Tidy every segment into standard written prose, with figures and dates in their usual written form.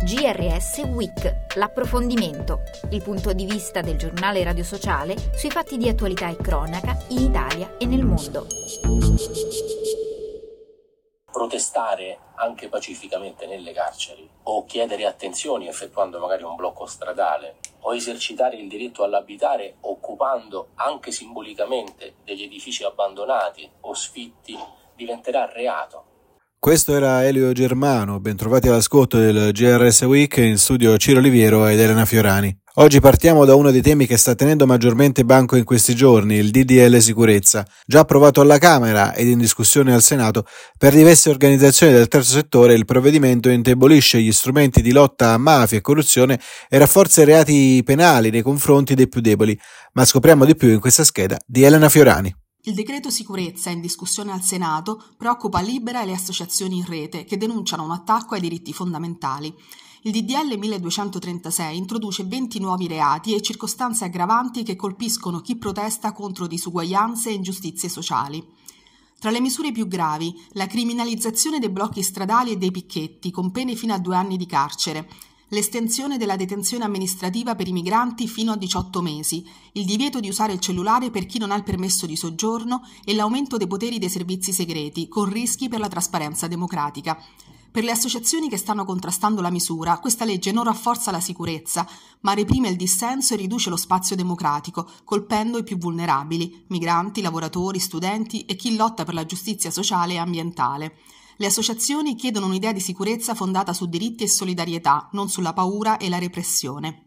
GRS Week, l'approfondimento, il punto di vista del giornale Radio Sociale sui fatti di attualità e cronaca in Italia e nel mondo. Protestare anche pacificamente nelle carceri o chiedere attenzioni effettuando magari un blocco stradale o esercitare il diritto all'abitare occupando anche simbolicamente degli edifici abbandonati o sfitti diventerà reato. Questo era Elio Germano, bentrovati all'ascolto del GRS Week, in studio Ciro Oliviero ed Elena Fiorani. Oggi partiamo da uno dei temi che sta tenendo maggiormente banco in questi giorni, il DDL Sicurezza, già approvato alla Camera ed in discussione al Senato. Per diverse organizzazioni del terzo settore il provvedimento indebolisce gli strumenti di lotta a mafia e corruzione e rafforza i reati penali nei confronti dei più deboli. Ma scopriamo di più in questa scheda di Elena Fiorani. Il decreto sicurezza in discussione al Senato preoccupa Libera e le associazioni in rete che denunciano un attacco ai diritti fondamentali. Il DDL 1236 introduce 20 nuovi reati e circostanze aggravanti che colpiscono chi protesta contro disuguaglianze e ingiustizie sociali. Tra le misure più gravi, la criminalizzazione dei blocchi stradali e dei picchetti, con pene fino a 2 anni di carcere, l'estensione della detenzione amministrativa per i migranti fino a 18 mesi, il divieto di usare il cellulare per chi non ha il permesso di soggiorno e l'aumento dei poteri dei servizi segreti, con rischi per la trasparenza democratica. Per le associazioni che stanno contrastando la misura, questa legge non rafforza la sicurezza, ma reprime il dissenso e riduce lo spazio democratico, colpendo i più vulnerabili, migranti, lavoratori, studenti e chi lotta per la giustizia sociale e ambientale. Le associazioni chiedono un'idea di sicurezza fondata su diritti e solidarietà, non sulla paura e la repressione.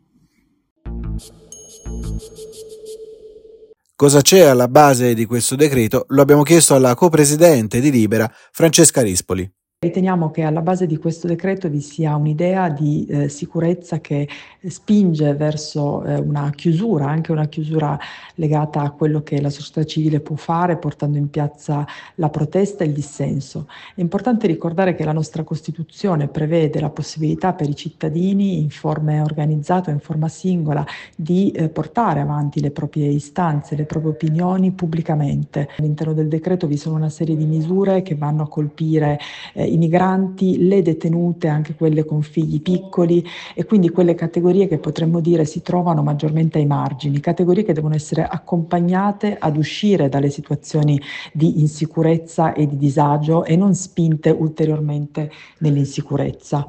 Cosa c'è alla base di questo decreto? Lo abbiamo chiesto alla copresidente di Libera, Francesca Rispoli. Riteniamo che alla base di questo decreto vi sia un'idea di sicurezza che spinge verso una chiusura, anche una chiusura legata a quello che la società civile può fare, portando in piazza la protesta e il dissenso. È importante ricordare che la nostra Costituzione prevede la possibilità per i cittadini in forma organizzata o in forma singola di portare avanti le proprie istanze, le proprie opinioni pubblicamente. All'interno del decreto vi sono una serie di misure che vanno a colpire i migranti, le detenute, anche quelle con figli piccoli e quindi quelle categorie che potremmo dire si trovano maggiormente ai margini, categorie che devono essere accompagnate ad uscire dalle situazioni di insicurezza e di disagio e non spinte ulteriormente nell'insicurezza.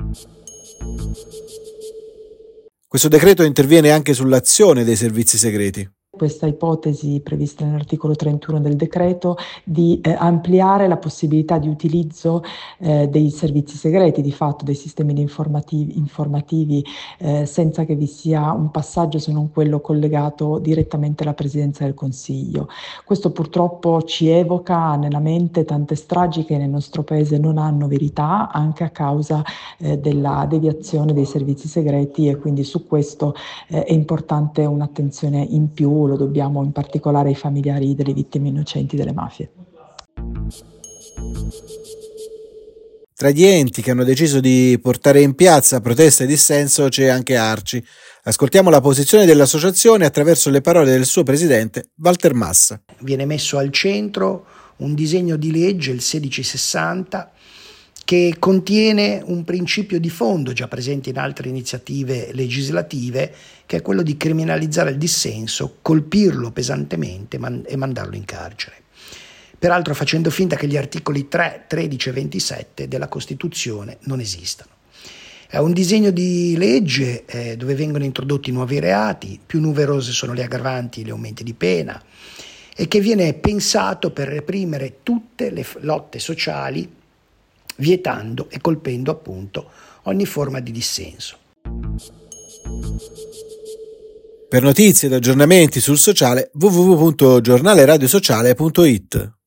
Questo decreto interviene anche sull'azione dei servizi segreti. Questa ipotesi prevista nell'articolo 31 del decreto di ampliare la possibilità di utilizzo dei servizi segreti, di fatto dei sistemi informativi senza che vi sia un passaggio se non quello collegato direttamente alla Presidenza del Consiglio. Questo purtroppo ci evoca nella mente tante stragi che nel nostro Paese non hanno verità, anche a causa della deviazione dei servizi segreti, e quindi su questo è importante un'attenzione in più. Lo dobbiamo in particolare ai familiari delle vittime innocenti delle mafie. Tra gli enti che hanno deciso di portare in piazza protesta e dissenso c'è anche Arci. Ascoltiamo la posizione dell'associazione attraverso le parole del suo presidente Walter Massa. Viene messo al centro un disegno di legge, il 1660, che contiene un principio di fondo già presente in altre iniziative legislative, che è quello di criminalizzare il dissenso, colpirlo pesantemente e mandarlo in carcere. Peraltro facendo finta che gli articoli 3, 13 e 27 della Costituzione non esistano. È un disegno di legge dove vengono introdotti nuovi reati, più numerose sono le aggravanti e gli aumenti di pena, e che viene pensato per reprimere tutte le lotte sociali, vietando e colpendo appunto ogni forma di dissenso. Per notizie ed aggiornamenti sul sociale www.giornaleradiosociale.it